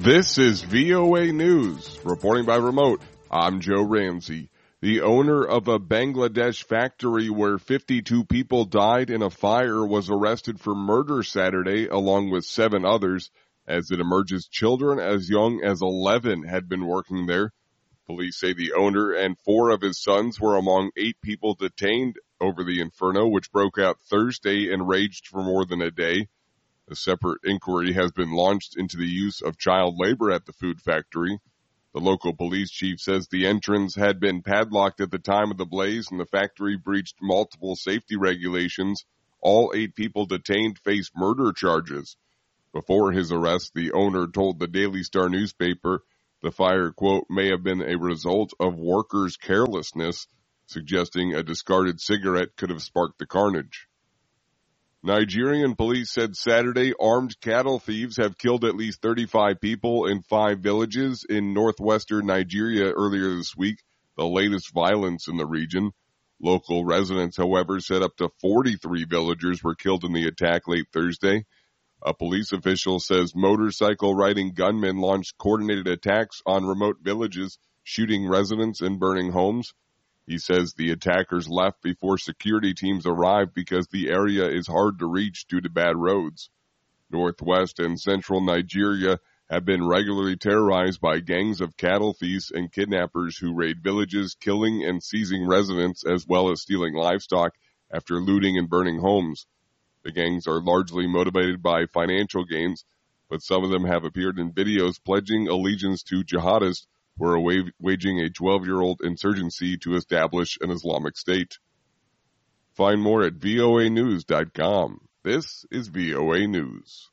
This is VOA News. Reporting by remote, I'm Joe Ramsey. The owner of a Bangladesh factory where 52 people died in a fire was arrested for murder Saturday, along with 7 others. As it emerges, children as young as 11 had been working there. Police say the owner and 4 of his sons were among 8 people detained over the inferno, which broke out Thursday and raged for more than a day. A separate inquiry has been launched into the use of child labor at the food factory. The local police chief says the entrance had been padlocked at the time of the blaze and the factory breached multiple safety regulations. All 8 people detained face murder charges. Before his arrest, the owner told the Daily Star newspaper the fire, quote, may have been a result of workers' carelessness, suggesting a discarded cigarette could have sparked the carnage. Nigerian police said Saturday armed cattle thieves have killed at least 35 people in 5 villages in northwestern Nigeria earlier this week, the latest violence in the region. Local residents, however, said up to 43 villagers were killed in the attack late Thursday. A police official says motorcycle-riding gunmen launched coordinated attacks on remote villages, shooting residents and burning homes. He says the attackers left before security teams arrived because the area is hard to reach due to bad roads. Northwest and central Nigeria have been regularly terrorized by gangs of cattle thieves and kidnappers who raid villages, killing and seizing residents as well as stealing livestock after looting and burning homes. The gangs are largely motivated by financial gains, but some of them have appeared in videos pledging allegiance to jihadists who are waging a 12-year-old insurgency to establish an Islamic State. Find more at voanews.com. This is VOA News.